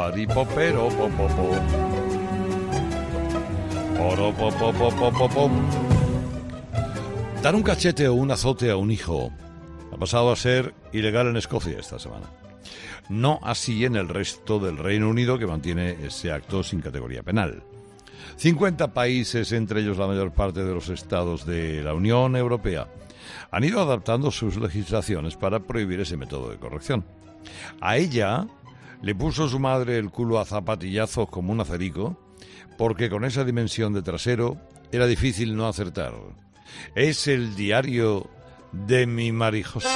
paripopero popopo. Poropopopopopom. Dar un cachete o un azote a un hijo ha pasado a ser ilegal en Escocia esta semana. No así en el resto del Reino Unido, que mantiene ese acto sin categoría penal. 50 países, entre ellos la mayor parte de los estados de la Unión Europea, han ido adaptando sus legislaciones para prohibir ese método de corrección. A ella le puso su madre el culo a zapatillazos como un acerico, porque con esa dimensión de trasero era difícil no acertar. Es el diario de mi Marijose.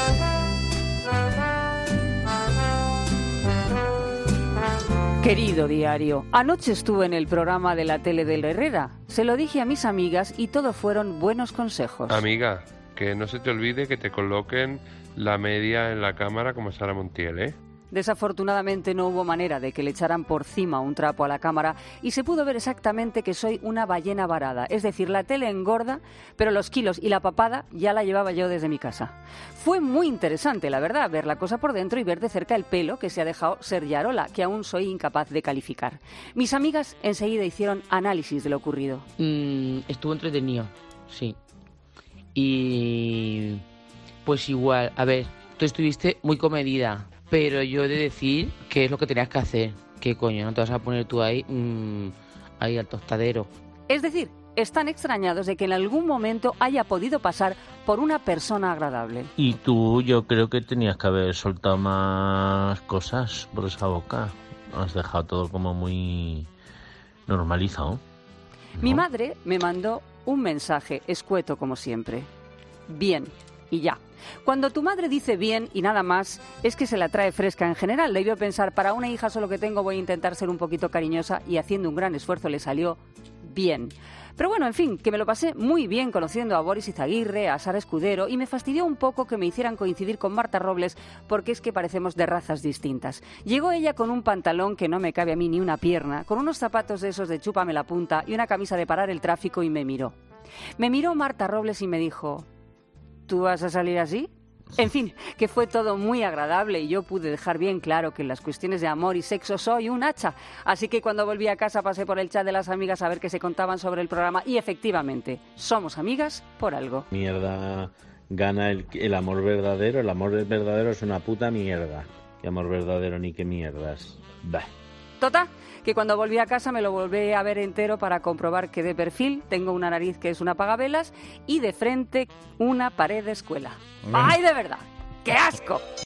Querido diario, anoche estuve en el programa de la tele del Herrera. Se lo dije a mis amigas y todo fueron buenos consejos. Amiga, que no se te olvide que te coloquen la media en la cámara como Sara Montiel, ¿eh? Desafortunadamente no hubo manera de que le echaran por cima un trapo a la cámara y se pudo ver exactamente que soy una ballena varada. Es decir, la tele engorda, pero los kilos y la papada ya la llevaba yo desde mi casa. Fue muy interesante, la verdad, ver la cosa por dentro y ver de cerca el pelo que se ha dejado ser Yarola, que aún soy incapaz de calificar. Mis amigas enseguida hicieron análisis de lo ocurrido. Estuvo entretenido, sí. Y pues igual, a ver, tú estuviste muy comedida, pero yo he de decir que es lo que tenías que hacer. ¿Qué coño? ¿No te vas a poner tú ahí al tostadero? Es decir, están extrañados de que en algún momento haya podido pasar por una persona agradable. Y tú, yo creo que tenías que haber soltado más cosas por esa boca. Has dejado todo como muy normalizado, ¿no? Mi madre me mandó un mensaje escueto como siempre. Bien, y ya. Cuando tu madre dice bien y nada más, es que se la trae fresca en general. Debió pensar, para una hija solo que tengo voy a intentar ser un poquito cariñosa, y haciendo un gran esfuerzo le salió bien. Pero bueno, en fin, que me lo pasé muy bien conociendo a Boris Izaguirre, a Sara Escudero, y me fastidió un poco que me hicieran coincidir con Marta Robles, porque es que parecemos de razas distintas. Llegó ella con un pantalón que no me cabe a mí ni una pierna, con unos zapatos de esos de chúpame la punta y una camisa de parar el tráfico, y me miró. Me miró Marta Robles y me dijo: ¿tú vas a salir así? En fin, que fue todo muy agradable y yo pude dejar bien claro que en las cuestiones de amor y sexo soy un hacha. Así que cuando volví a casa pasé por el chat de las amigas a ver qué se contaban sobre el programa y efectivamente, somos amigas por algo. Mierda gana el amor verdadero. El amor verdadero es una puta mierda. ¿Qué amor verdadero ni qué mierdas? Bah. Total, que cuando volví a casa me lo volví a ver entero para comprobar que de perfil tengo una nariz que es un apagavelas y de frente una pared de escuela. ¡Ay, de verdad! ¡Qué asco!